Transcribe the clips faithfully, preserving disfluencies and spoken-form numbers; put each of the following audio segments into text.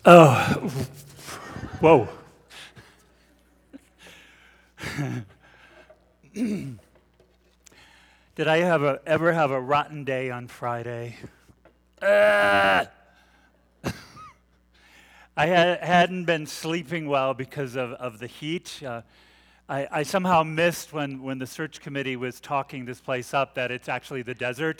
Oh, whoa. Did I have a, ever have a rotten day on Friday? Uh, I had, hadn't been sleeping well because of, of the heat. Uh, I, I somehow missed when, when the search committee was talking this place up that it's actually the desert.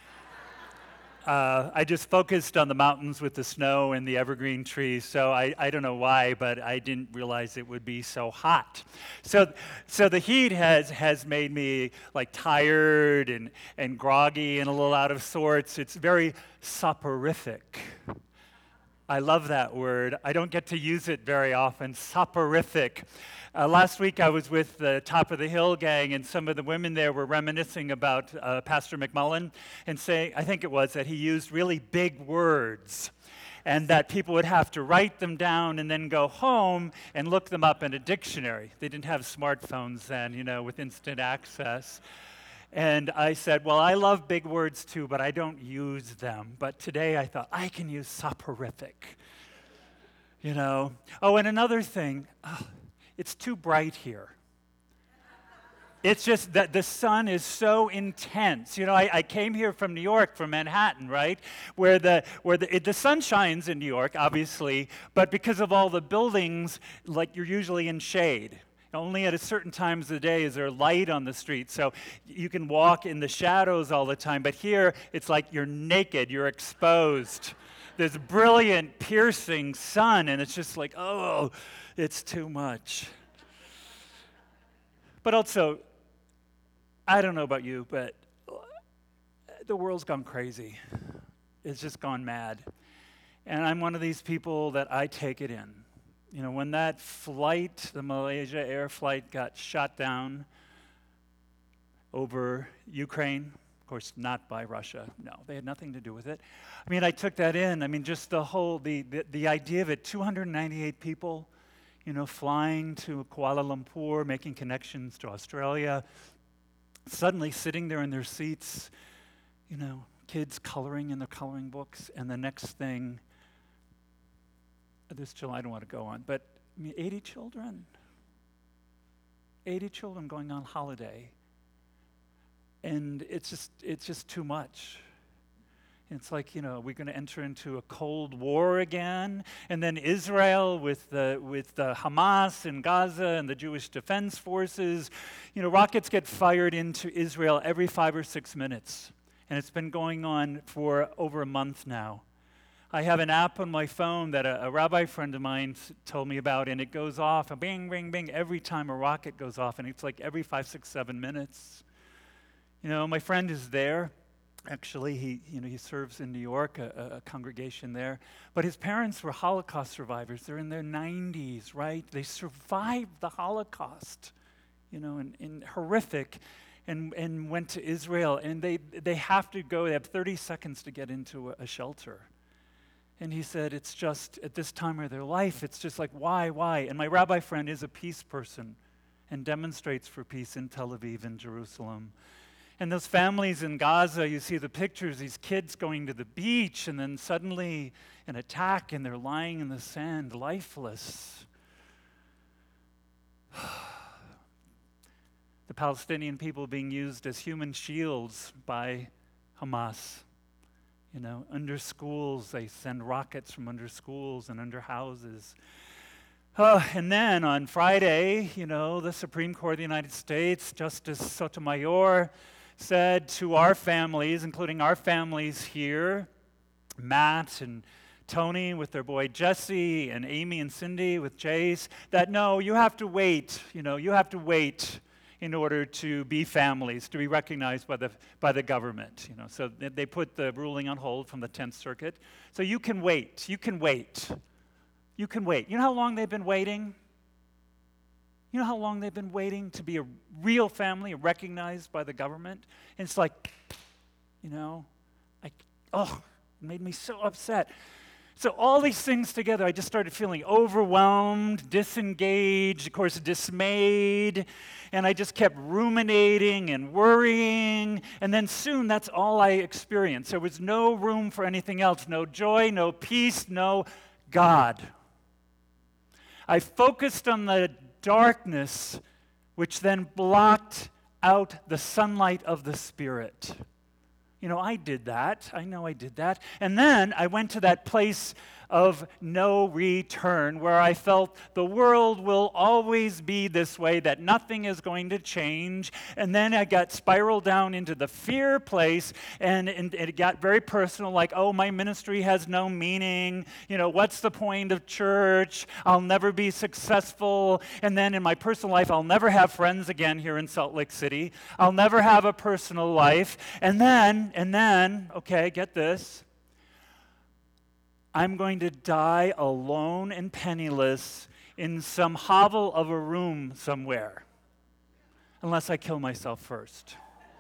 Uh, I just focused on the mountains with the snow and the evergreen trees, so I, I don't know why, but I didn't realize it would be so hot. So so the heat has has made me like tired and, and groggy and a little out of sorts. It's very soporific. I love that word. I don't get to use it very often, soporific. Uh, last week I was with the Top of the Hill gang, and some of the women there were reminiscing about uh, Pastor McMullen and saying, I think it was, that he used really big words and that people would have to write them down and then go home and look them up in a dictionary. They didn't have smartphones then, you know, with instant access. And I said, well, I love big words too, but I don't use them. But today I thought, I can use soporific, you know. Oh, and another thing, oh, it's too bright here. It's just that the sun is so intense. You know, I, I came here from New York, from Manhattan, right? Where the where the, it, the sun shines in New York, obviously, but because of all the buildings, like you're usually in shade. Only at a certain times of the day is there light on the street, so you can walk in the shadows all the time. But here, it's like you're naked, you're exposed. There's brilliant, piercing sun, and it's just like, oh, it's too much. But also, I don't know about you, but the world's gone crazy. It's just gone mad. And I'm one of these people that I take it in. You know, when that flight, the Malaysia Air flight, got shot down over Ukraine, of course, not by Russia. No, they had nothing to do with it. I mean, I took that in. I mean, just the whole, the, the, the idea of it, two hundred ninety-eight people, you know, flying to Kuala Lumpur, making connections to Australia, suddenly sitting there in their seats, you know, kids coloring in their coloring books, and the next thing, this children, I don't want to go on, but I mean, eighty children. eighty children going on holiday. And it's just it's just too much. It's like, you know, we're going to enter into a Cold War again, and then Israel with the with the Hamas in Gaza and the Jewish Defense Forces. You know, rockets get fired into Israel every five or six minutes, and it's been going on for over a month now. I have an app on my phone that a, a rabbi friend of mine told me about, and it goes off, and bing, bing, bing, every time a rocket goes off, and it's like every five, six, seven minutes. You know, my friend is there. Actually, he, you know, he serves in New York, a, a congregation there. But his parents were Holocaust survivors. They're in their nineties, right? They survived the Holocaust, you know, in, in horrific, and and went to Israel, and they they have to go. They have thirty seconds to get into a, a shelter. And he said, it's just, at this time of their life, it's just like, why, why? And my rabbi friend is a peace person and demonstrates for peace in Tel Aviv and Jerusalem. And those families in Gaza, you see the pictures, these kids going to the beach, and then suddenly an attack, and they're lying in the sand, lifeless. The Palestinian people being used as human shields by Hamas. You know, under schools, they send rockets from under schools and under houses. Uh, and then on Friday, you know, the Supreme Court of the United States, Justice Sotomayor said to our families, including our families here, Matt and Tony with their boy Jesse, and Amy and Cindy with Jace, that no, you have to wait, you know, you have to wait in order to be families, to be recognized by the by the government. You know, so they put the ruling on hold from the tenth Circuit. So you can wait. You can wait. You can wait. You know how long they've been waiting? You know how long they've been waiting to be a real family, recognized by the government? And it's like, you know, I, oh, it made me so upset. So all these things together, I just started feeling overwhelmed, disengaged, of course, dismayed, and I just kept ruminating and worrying, and then soon that's all I experienced. There was no room for anything else, no joy, no peace, no God. I focused on the darkness, which then blocked out the sunlight of the Spirit. You know, I did that. I know I did that. And then I went to that place of no return where I felt the world will always be this way, that nothing is going to change. And then I got spiraled down into the fear place, and, and it got very personal, like, oh, my ministry has no meaning. You know, what's the point of church? I'll never be successful. And then in my personal life, I'll never have friends again here in Salt Lake City. I'll never have a personal life. And then, and then, okay, get this. I'm going to die alone and penniless in some hovel of a room somewhere, unless I kill myself first.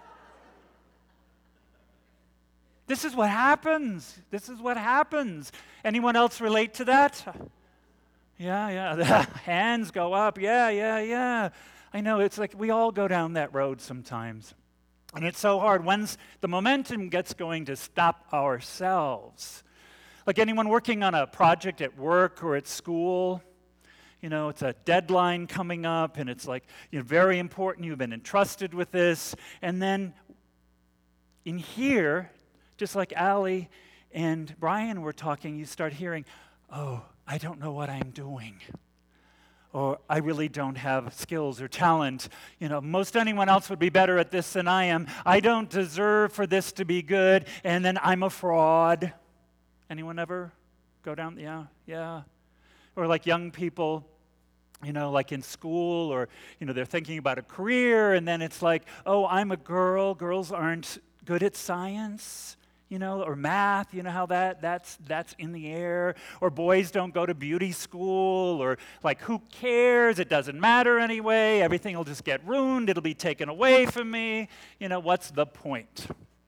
This is what happens. This is what happens. Anyone else relate to that? Yeah, yeah. The hands go up. Yeah, yeah, yeah. I know, it's like we all go down that road sometimes. And it's so hard. When's the momentum gets going to stop ourselves? Like anyone working on a project at work or at school, you know, it's a deadline coming up, and it's like, you know, very important. You've been entrusted with this. And then in here, just like Allie and Brian were talking, you start hearing, oh, I don't know what I'm doing. Or I really don't have skills or talent. You know, most anyone else would be better at this than I am. I don't deserve for this to be good, and then I'm a fraud. Anyone ever go down? Yeah, yeah. Or like young people, you know, like in school, or, you know, they're thinking about a career, and then it's like, oh, I'm a girl. Girls aren't good at science, you know, or math. You know how that that's that's in the air. Or boys don't go to beauty school, or like, who cares? It doesn't matter anyway. Everything will just get ruined. It'll be taken away from me. You know, what's the point?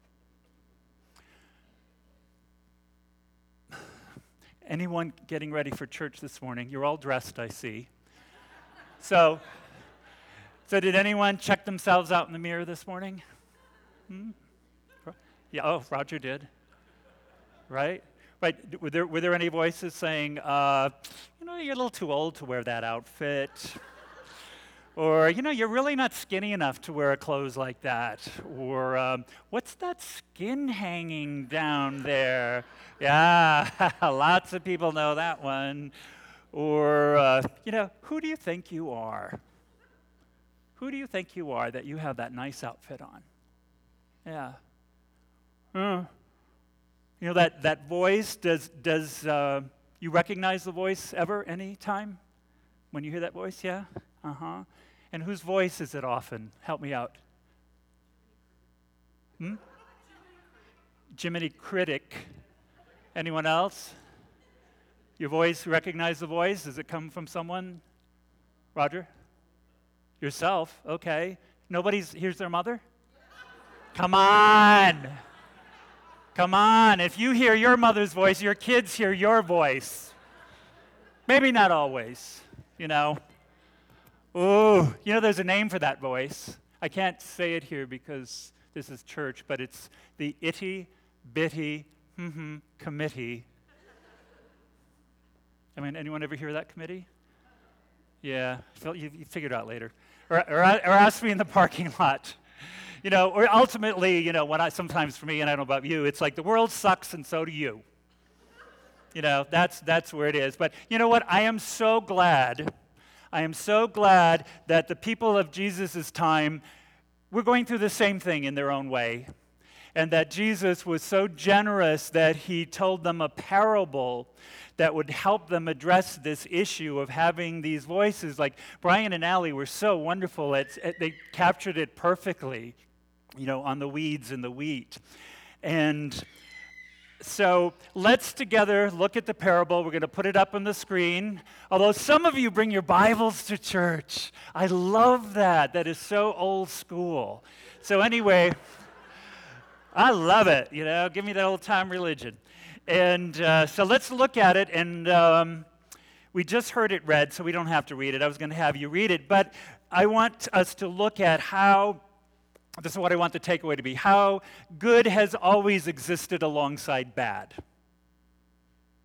Anyone getting ready for church this morning? You're all dressed, I see. So, so did anyone check themselves out in the mirror this morning? Hmm? Yeah, oh, Roger did. Right? Right. Were there, were there any voices saying, uh, you know, you're a little too old to wear that outfit? Or, you know, you're really not skinny enough to wear clothes like that. Or, um, what's that skin hanging down there? Yeah, lots of people know that one. Or, uh, you know, who do you think you are? Who do you think you are that you have that nice outfit on? Yeah. Uh, you know, that, that voice, does, does uh, you recognize the voice ever, any time? When you hear that voice, yeah? Uh-huh. And whose voice is it often? Help me out. Hmm? Jiminy Critic. Anyone else? Your voice, recognize the voice? Does it come from someone? Roger? Yourself? Okay. Nobody's, here's their mother? Come on. Come on. If you hear your mother's voice, your kids hear your voice. Maybe not always, you know. Ooh, you know, there's a name for that voice. I can't say it here because this is church, but it's the itty bitty mm-hmm committee. I mean, anyone ever hear that committee? Yeah, you, you figure it out later. Or, or, or ask me in the parking lot. You know, or ultimately, you know, when I, sometimes for me, and I don't know about you, it's like the world sucks and so do you. You know, that's, that's where it is. But you know what? I am so glad, I am so glad that the people of Jesus' time were going through the same thing in their own way. And that Jesus was so generous that he told them a parable that would help them address this issue of having these voices. Like Brian and Allie were so wonderful. At, at, they captured it perfectly, you know, on the weeds and the wheat. And so let's together look at the parable. We're going to put it up on the screen. Although some of you bring your Bibles to church. I love that. That is so old school. So anyway, I love it. You know, give me that old-time religion. And uh, so let's look at it. And um, we just heard it read, so we don't have to read it. I was going to have you read it. But I want us to look at how, this is what I want the takeaway to be, how good has always existed alongside bad.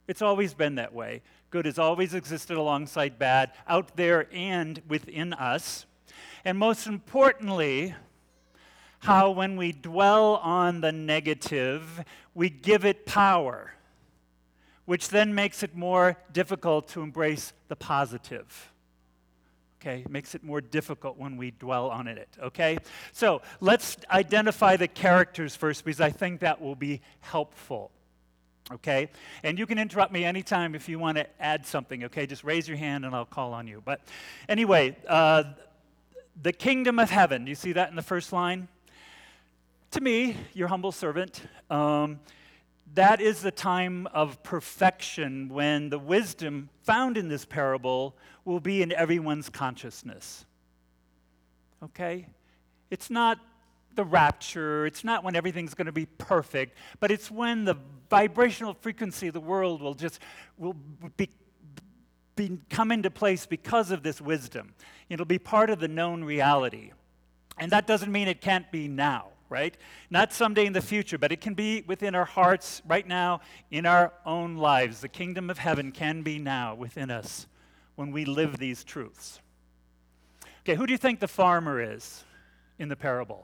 It's always been that way. Good has always existed alongside bad, out there and within us. And most importantly, how when we dwell on the negative, we give it power, which then makes it more difficult to embrace the positive. Okay, it makes it more difficult when we dwell on it, okay? So let's identify the characters first, because I think that will be helpful, okay? And you can interrupt me anytime if you want to add something, okay? Just raise your hand and I'll call on you. But anyway, uh, the kingdom of heaven, you see that in the first line? To me, your humble servant, um, that is the time of perfection when the wisdom found in this parable will be in everyone's consciousness. Okay? It's not the rapture, it's not when everything's going to be perfect, but it's when the vibrational frequency of the world will just will be, be come into place because of this wisdom. It'll be part of the known reality. And that doesn't mean it can't be now. Right? Not someday in the future, but it can be within our hearts right now in our own lives. The kingdom of heaven can be now within us when we live these truths. Okay, who do you think the farmer is in the parable?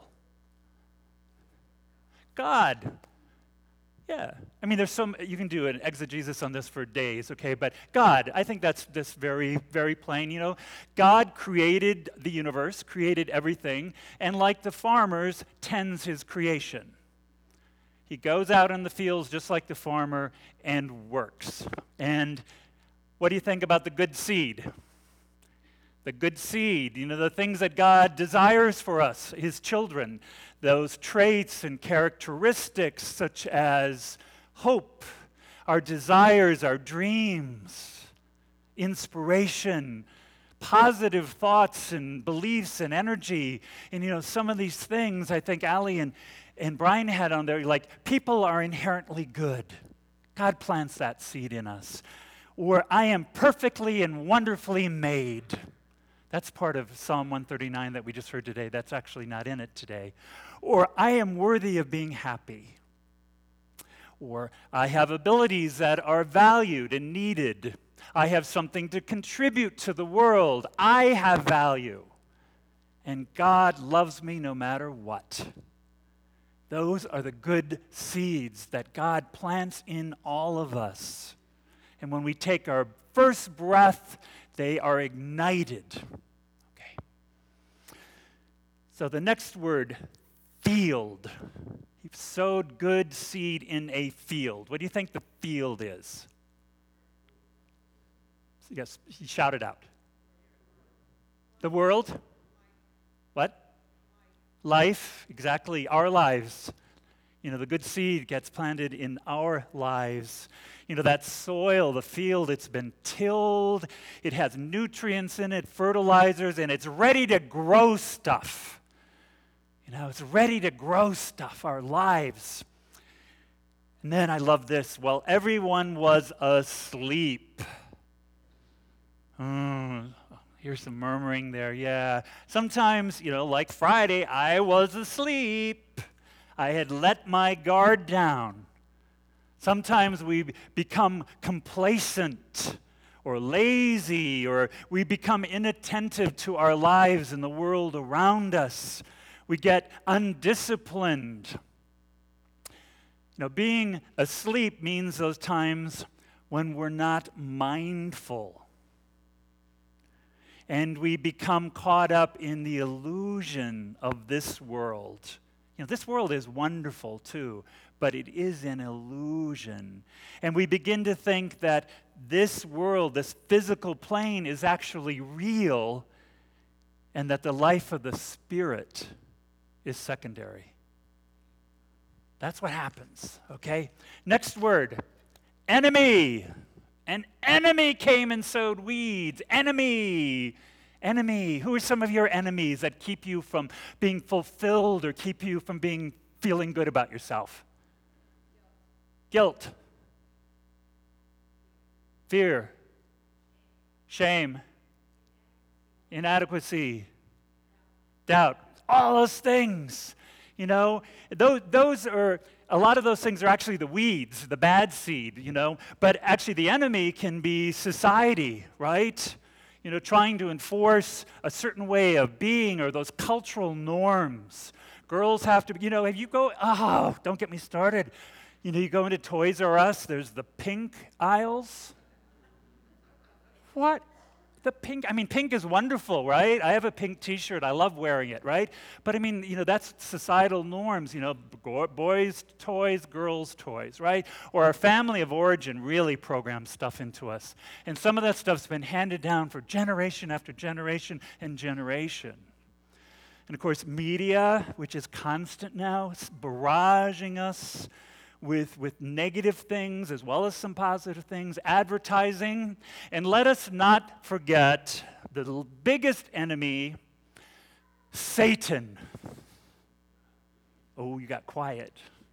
God. Yeah. I mean, there's some, you can do an exegesis on this for days, okay? But God, I think that's this very, very plain, you know? God created the universe, created everything, and like the farmers, tends his creation. He goes out in the fields just like the farmer and works. And what do you think about the good seed? The good seed, you know, the things that God desires for us, his children, those traits and characteristics such as hope, our desires, our dreams, inspiration, positive thoughts and beliefs and energy. And, you know, some of these things I think Allie and, and Brian had on there, like people are inherently good. God plants that seed in us. Or I am perfectly and wonderfully made. That's part of Psalm one thirty-nine that we just heard today. That's actually not in it today. Or I am worthy of being happy. Or I have abilities that are valued and needed. I have something to contribute to the world. I have value. And God loves me no matter what. Those are the good seeds that God plants in all of us. And when we take our first breath, they are ignited. Okay. So the next word, field. He sowed good seed in a field. What do you think the field is? Yes, he shouted out. The world? What? Life, exactly, our lives. You know, the good seed gets planted in our lives. You know, that soil, the field, it's been tilled. It has nutrients in it, fertilizers, and it's ready to grow stuff. You know, it's ready to grow stuff, our lives. And then I love this. Well, everyone was asleep. Hmm. Here's some murmuring there, yeah. Sometimes, you know, like Friday, I was asleep. I had let my guard down. Sometimes we become complacent or lazy, or we become inattentive to our lives and the world around us. We get undisciplined. You know, being asleep means those times when we're not mindful. And we become caught up in the illusion of this world. You know, this world is wonderful too, but it is an illusion. And we begin to think that this world, this physical plane, is actually real, and that the life of the Spirit is secondary. That's what happens, okay? Next word, enemy. An enemy came and sowed weeds. Enemy. Enemy. Who are some of your enemies that keep you from being fulfilled or keep you from being feeling good about yourself? Guilt. Fear. Shame. Inadequacy. Doubt. All those things. You know, those, those are a lot of those things are actually the weeds, the bad seed, you know. But actually the enemy can be society, right? You know, trying to enforce a certain way of being or those cultural norms. Girls have to, you know, if you go, oh, don't get me started. You know, you go into Toys R Us, there's the pink aisles. What? The pink, I mean, pink is wonderful, right? I have a pink t-shirt, I love wearing it, right? But I mean, you know, that's societal norms, you know, boys' toys, girls' toys, right? Or our family of origin really programs stuff into us. And some of that stuff's been handed down for generation after generation and generation. And of course, media, which is constant now, it's barraging us with, with negative things as well as some positive things, advertising. And let us not forget the l- biggest enemy, Satan. Oh, you got quiet.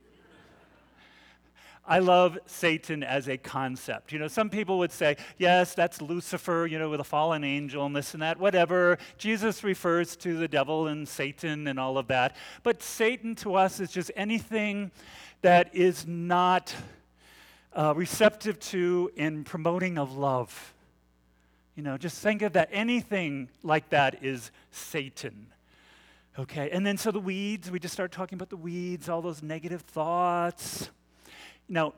I love Satan as a concept. You know, some people would say, yes, that's Lucifer, you know, with a fallen angel and this and that, whatever. Jesus refers to the devil and Satan and all of that. But Satan to us is just anything that is not uh, receptive to and promoting of love. You know, just think of that. Anything like that is Satan. Okay, and then so the weeds, we just start talking about the weeds, all those negative thoughts. Now,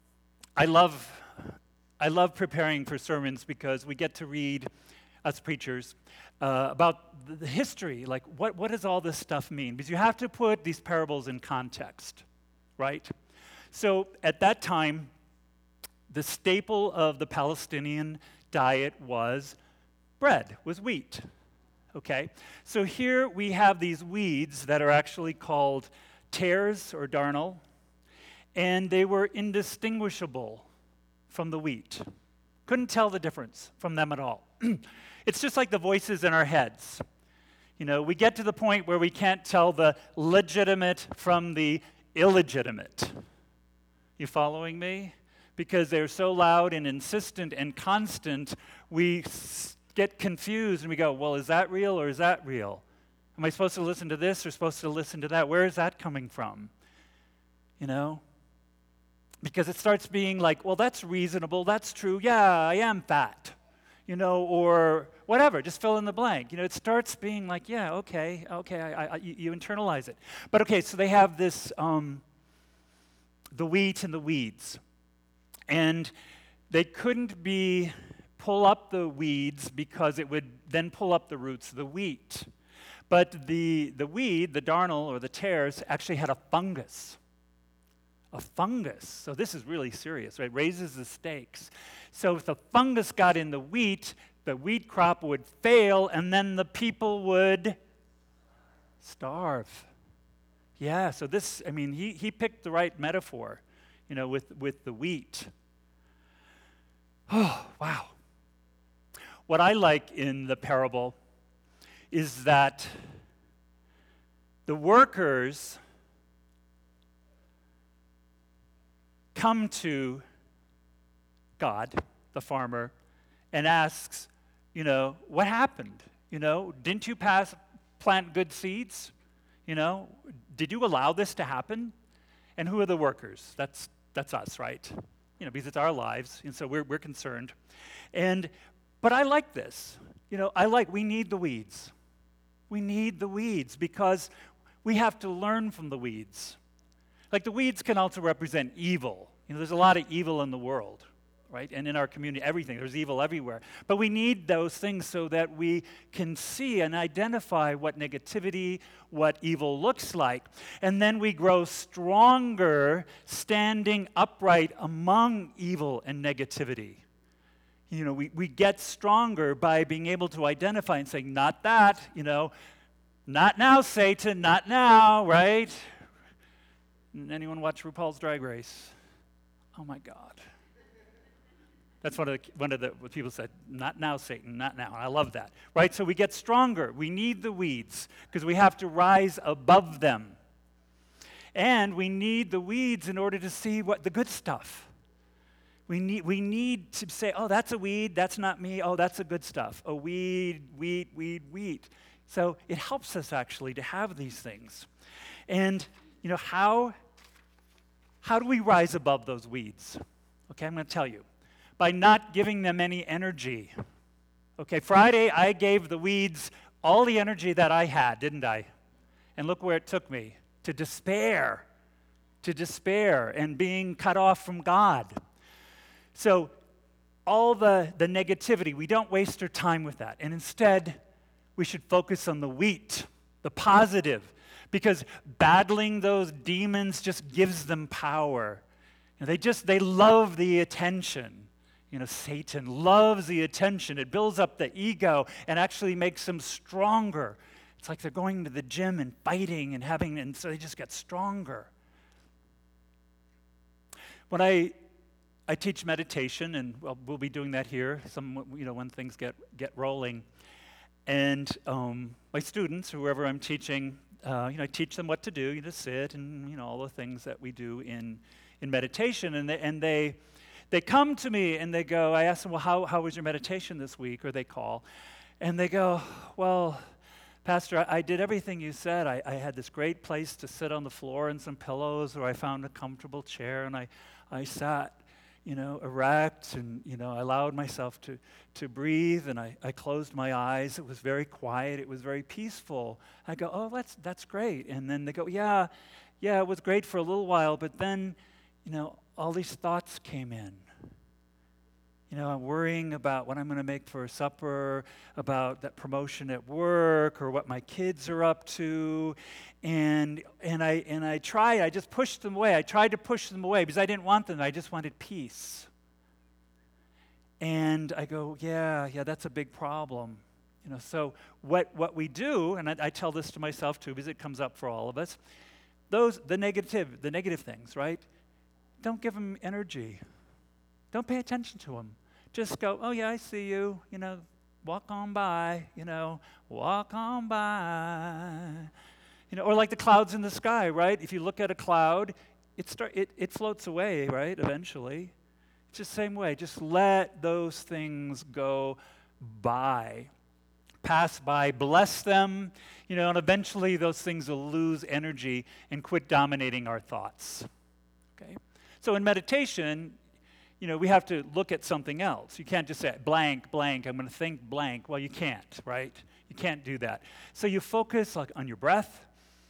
I love, I love preparing for sermons because we get to read, us preachers, uh, about the, the history, like what, what does all this stuff mean? Because you have to put these parables in context, right? So at that time, the staple of the Palestinian diet was bread, was wheat, okay? So here we have these weeds that are actually called tares or darnel, and they were indistinguishable from the wheat. Couldn't tell the difference from them at all. It's just like the voices in our heads. You know, we get to the point where we can't tell the legitimate from the illegitimate. You following me? Because they're so loud and insistent and constant, we s- get confused and we go, well, is that real or is that real? Am I supposed to listen to this or supposed to listen to that? Where is that coming from? You know? Because it starts being like, well, that's reasonable, that's true, yeah, I am fat, you know, or whatever, just fill in the blank. You know, it starts being like, yeah, okay, okay, I, I, you, you internalize it. But okay, so they have this, um, the wheat and the weeds. And they couldn't be, pull up the weeds because it would then pull up the roots of the wheat. But the, the weed, the darnel or the tares, actually had a fungus. A fungus. So this is really serious, right? Raises the stakes. So if the fungus got in the wheat, the wheat crop would fail, and then the people would starve. Yeah, so this, I mean, he, he picked the right metaphor, you know, with, with the wheat. Oh, wow. What I like in the parable is that the workers come to God, the farmer, and asks, you know, what happened? You know, didn't you pass, plant good seeds? You know, did you allow this to happen? And who are the workers? That's that's us, right? You know, because it's our lives, and so we're we're concerned. And but I like this. You know, I like we need the weeds. We need the weeds because we have to learn from the weeds. Like the weeds can also represent evil. You know, there's a lot of evil in the world, right? And in our community, everything. There's evil everywhere. But we need those things so that we can see and identify what negativity, what evil looks like. And then we grow stronger standing upright among evil and negativity. You know, we, we get stronger by being able to identify and saying, not that, you know, not now, Satan, not now, right? Anyone watch RuPaul's Drag Race? Oh my God. That's one of the, one of the what people said, not now, Satan, not now. And I love that, right? So we get stronger. We need the weeds because we have to rise above them. And we need the weeds in order to see what the good stuff. We need, we need to say, oh, that's a weed, that's not me, oh, that's a good stuff. Oh, weed, weed, weed, weed. So it helps us actually to have these things. And, you know, how How do we rise above those weeds? Okay, I'm going to tell you. By not giving them any energy. Okay, Friday I gave the weeds all the energy that I had, didn't I? And look where it took me, to despair, to despair and being cut off from God. So all the, the negativity, we don't waste our time with that. And instead, we should focus on the wheat, the positive, because battling those demons just gives them power. You know, they just, they love the attention. You know, Satan loves the attention. It builds up the ego and actually makes them stronger. It's like they're going to the gym and fighting and having, and so they just get stronger. When I I teach meditation, and well, we'll be doing that here. Some, you know, when things get get rolling, and um, my students, whoever I'm teaching, uh, you know, I teach them what to do. You just sit, and you know, all the things that we do in in meditation, and they and they. They come to me and they go, I ask them, well, how, how was your meditation this week? Or they call. And they go, well, Pastor, I, I did everything you said. I, I had this great place to sit on the floor and some pillows, or I found a comfortable chair, and I, I sat, you know, erect, and, you know, I allowed myself to, to breathe, and I, I closed my eyes. It was very quiet. It was very peaceful. I go, oh, that's, that's great. And then they go, yeah, yeah, it was great for a little while, but then, you know, all these thoughts came in. You know, I'm worrying about what I'm going to make for supper, about that promotion at work, or what my kids are up to, and and I and I tried. I just pushed them away. I tried to push them away because I didn't want them. I just wanted peace. And I go, yeah, yeah, that's a big problem. You know, so what what we do, and I, I tell this to myself too, because it comes up for all of us. Those the negative the negative things, right? Don't give them energy. Don't pay attention to them. Just go, oh yeah, I see you, you know, walk on by, you know, walk on by. You know, or like the clouds in the sky, right? If you look at a cloud, it start it, it floats away, right, eventually. It's the same way. Just let those things go by. Pass by, bless them, you know, and eventually those things will lose energy and quit dominating our thoughts. Okay? So in meditation, you know, we have to look at something else. You can't just say, blank, blank, I'm going to think blank. Well, you can't, right? You can't do that. So you focus like on your breath.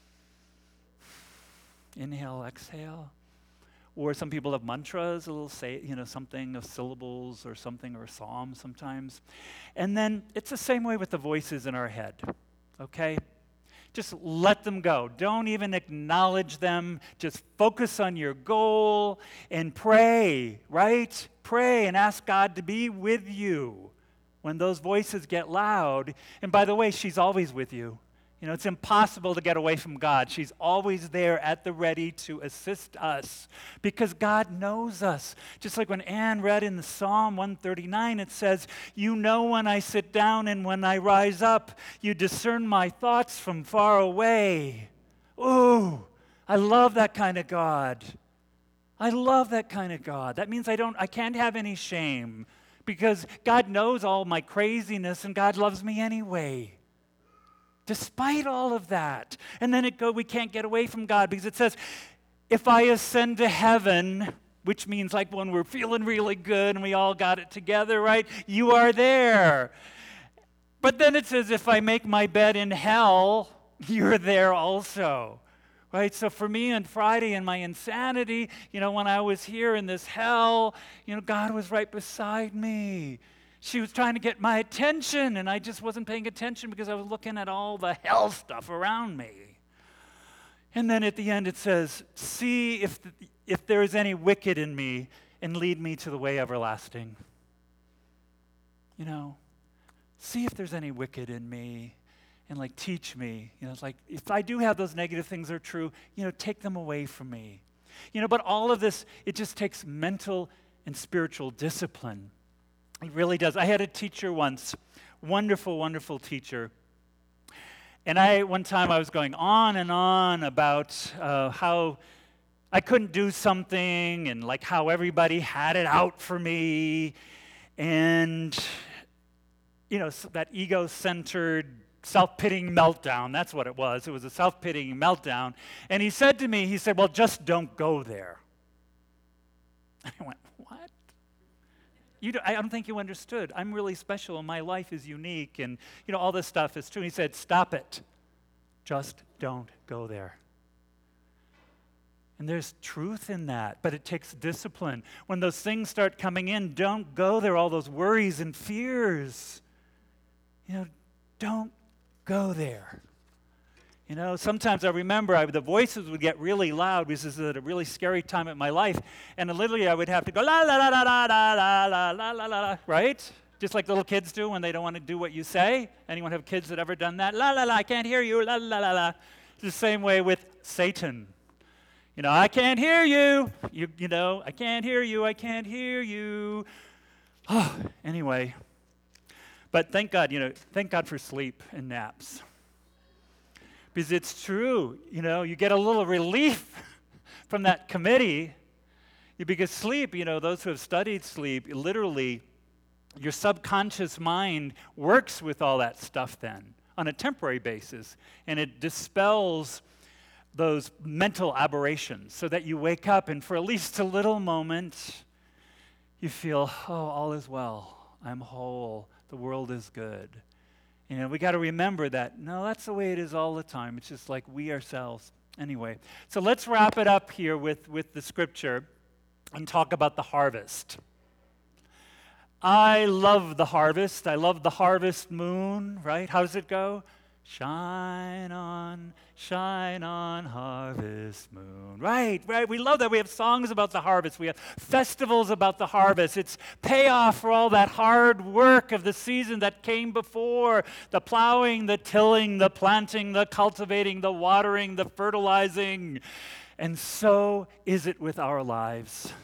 Inhale, exhale. Or some people have mantras, a little say, you know, something of syllables or something, or a psalm sometimes. And then it's the same way with the voices in our head, okay? Just let them go. Don't even acknowledge them. Just focus on your goal and pray, right? Pray and ask God to be with you when those voices get loud. And by the way, she's always with you. You know, it's impossible to get away from God. She's always there at the ready to assist us because God knows us. Just like when Anne read in the Psalm one thirty-nine, it says, you know when I sit down and when I rise up, you discern my thoughts from far away. Ooh, I love that kind of God. I love that kind of God. That means I don't, I can't have any shame because God knows all my craziness and God loves me anyway. Despite all of that. And then it go, we can't get away from God because it says, if I ascend to heaven, which means like when we're feeling really good and we all got it together, right? You are there. But then it says, if I make my bed in hell, you're there also. Right? So for me on Friday in my insanity, you know, when I was here in this hell, you know, God was right beside me. She was trying to get my attention, and I just wasn't paying attention because I was looking at all the hell stuff around me. And then at the end it says, see if, the, if there is any wicked in me, and lead me to the way everlasting. You know, see if there's any wicked in me, and like teach me. You know, it's like if I do have those negative things that are true, you know, take them away from me. You know, but all of this, it just takes mental and spiritual discipline. It really does. I had a teacher once, wonderful, wonderful teacher. And I, one time I was going on and on about uh, how I couldn't do something and like how everybody had it out for me. And, you know, that ego-centered, self-pitying meltdown. That's what it was. It was a self-pitying meltdown. And he said to me, he said, well, just don't go there. I went, what? You do, I don't think you understood. I'm really special and my life is unique and, you know, all this stuff is true. And he said, stop it. Just don't go there. And there's truth in that, but it takes discipline. When those things start coming in, don't go there, all those worries and fears. You know, don't go there. You know, sometimes I remember I, the voices would get really loud. This is at a really scary time in my life. And literally I would have to go, la, la, la, la, la, la, la, la, la, la, la, la, right? Just like little kids do when they don't want to do what you say. Anyone have kids that ever done that? La, la, la, I can't hear you, la, la, la, la. It's the same way with Satan. You know, I can't hear you. You, you know, I can't hear you, I can't hear you. Oh, anyway. But thank God, you know, thank God for sleep and naps. Because it's true, you know, you get a little relief from that committee. Because sleep, you know, those who have studied sleep, literally, your subconscious mind works with all that stuff then on a temporary basis. And it dispels those mental aberrations so that you wake up and for at least a little moment, you feel, oh, all is well. I'm whole. The world is good. You know, we got to remember that, no, that's the way it is all the time. It's just like we ourselves. Anyway, so let's wrap it up here with, with the scripture and talk about the harvest. I love the harvest. I love the harvest moon, right? How does it go? Shine on, shine on, harvest moon. Right, right. We love that. We have songs about the harvest. We have festivals about the harvest. It's payoff for all that hard work of the season that came before. The plowing, the tilling, the planting, the cultivating, the watering, the fertilizing. And so is it with our lives.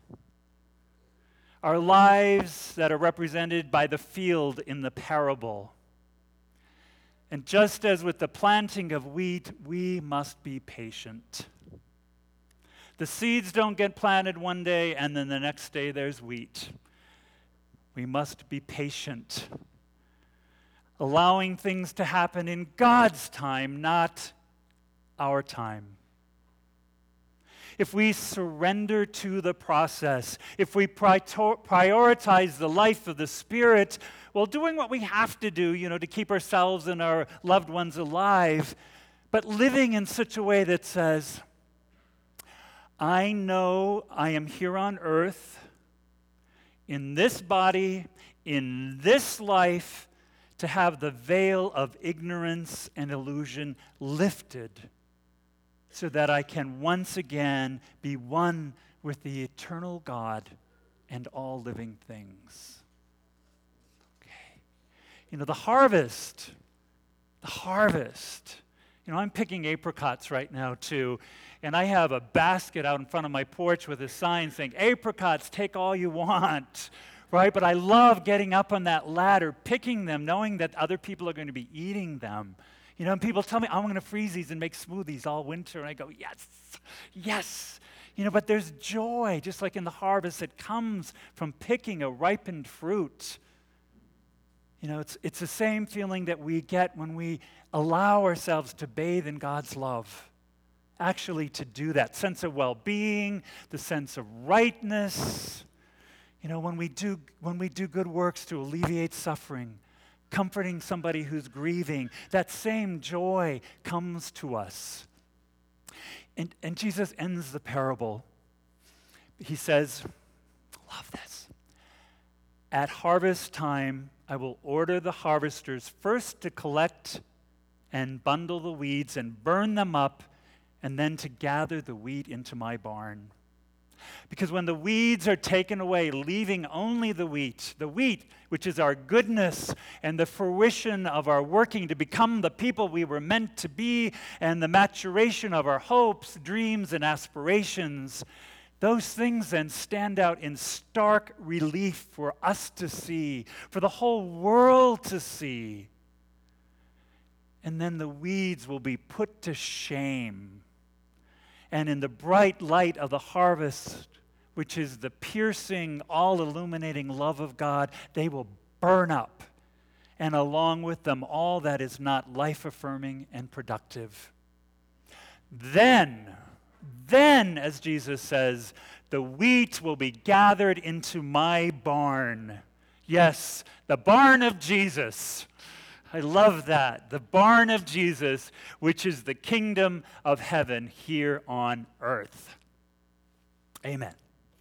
Our lives that are represented by the field in the parable. And just as with the planting of wheat, we must be patient. The seeds don't get planted one day and then the next day there's wheat. We must be patient, allowing things to happen in God's time, not our time. If we surrender to the process, if we prioritize the life of the Spirit, well, doing what we have to do, you know, to keep ourselves and our loved ones alive, but living in such a way that says, I know I am here on earth, in this body, in this life, to have the veil of ignorance and illusion lifted, so that I can once again be one with the eternal God and all living things. Okay. You know, the harvest, the harvest. You know, I'm picking apricots right now too, and I have a basket out in front of my porch with a sign saying, apricots, take all you want, right? But I love getting up on that ladder, picking them, knowing that other people are going to be eating them. You know, and people tell me, I'm going to freeze these and make smoothies all winter. And I go, yes, yes. You know, but there's joy, just like in the harvest, that comes from picking a ripened fruit. You know, it's, it's the same feeling that we get when we allow ourselves to bathe in God's love. Actually, to do that sense of well-being, the sense of rightness. You know, when we do, when we do good works to alleviate suffering, comforting somebody who's grieving, that same joy comes to us. And, and Jesus ends the parable. He says, love this. At harvest time, I will order the harvesters first to collect and bundle the weeds and burn them up, and then to gather the wheat into my barn. Because when the weeds are taken away, leaving only the wheat, the wheat, which is our goodness and the fruition of our working to become the people we were meant to be, and the maturation of our hopes, dreams, and aspirations, those things then stand out in stark relief for us to see, for the whole world to see. And then the weeds will be put to shame. And in the bright light of the harvest, which is the piercing, all-illuminating love of God, they will burn up, and along with them all that is not life-affirming and productive. Then, then, as Jesus says, The wheat will be gathered into my barn. Yes, the barn of Jesus. I love that. The barn of Jesus, which is the kingdom of heaven here on earth. Amen.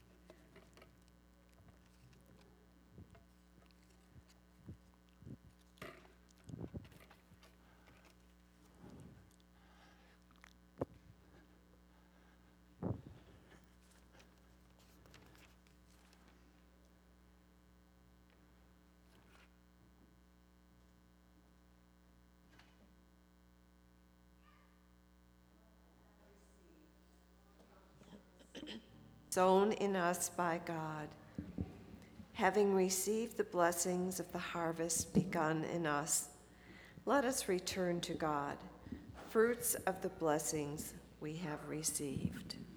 Sown in us by God, having received the blessings of the harvest begun in us, let us return to God, fruits of the blessings we have received.